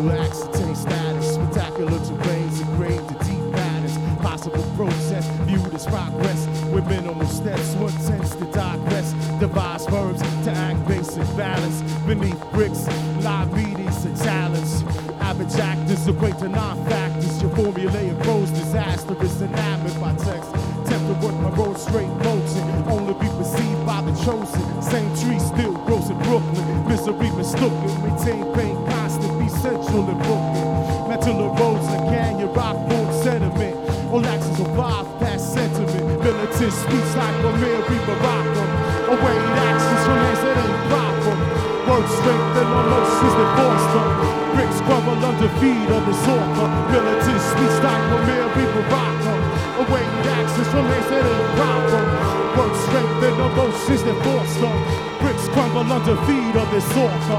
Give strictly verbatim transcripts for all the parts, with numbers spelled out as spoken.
Irrational acts attain status, spectacular terrains engraved in deep patterns. Possible process viewed as progress with minimal steps. One tends to digress, devise verbs to act basic balance. Beneath bricks, live meetings and talents. Average actors equate to non-factors. Your formulaic prose disastrous, enamored by text. Tempt to work my road straight motion, only be perceived by the chosen. Same tree still grows in Brooklyn. Misery mistaken, retain pain constant, be central in Brooklyn. Mental erosion, canyon, rock, boom, sediment. All actions survive past sentiment. Militant speech like a Mary Baraka. Await actions from hands that ain't proper. Word strength and emotions that force them. Bricks crumble under feet of the sorter. Militant speech like a Mary Baraka. Await actions from hands that ain't proper. Word strength and emotions that force them. Bricks crumble under feet of the sorter.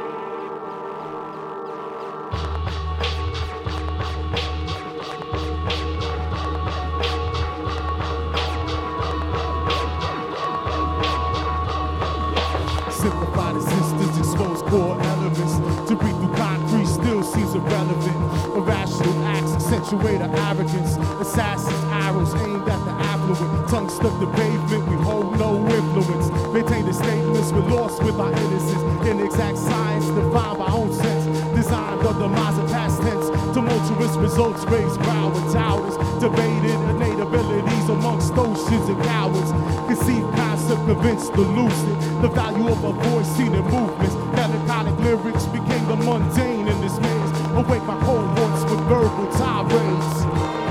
Simplified existence, expose core elements. To breathe through concrete still seems irrelevant. Irrational acts accentuate our arrogance. Assassins' arrows aimed at the affluent. Tongue stuck to pavement, we hold no influence. Maintain the statements, we're lost with our innocence. Inexact science, defined by own sense. Designed of the minds of past tense. Tumultuous results raise brow and towers. Debated innate abilities amongst oceans and cowards. Conceived concept, convinced the lucid. The value of a voice seen in movements. Melancholic lyrics became the mundane in this maze. Awake my cohorts with verbal tirades.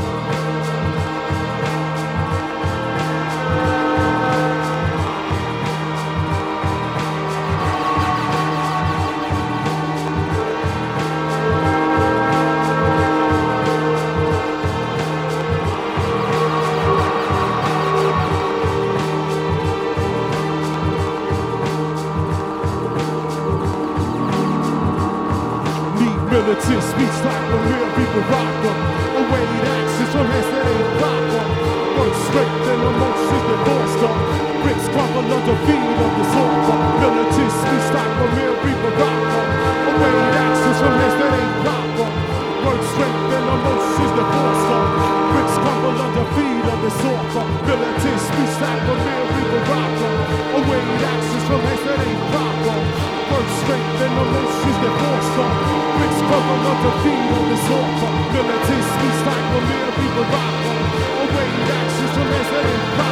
Militant speech like a real people rocker. Await actions from hands that ain't proper. Work strength and emotions that forced up. Bricks crumble under feet of the sorter. Militant speech like a real people rocker. Await actions from hands that ain't proper. Work strength and emotions that forced up. Bricks crumble under feet of the sorter. Militant speech like a real people rocker. Await actions from hands that ain't proper. Work strength and emotions that forced up. Bricks crumble under feet of the sorter. Militant speech like a mere people rocker. Await actions from hands that ain't proper.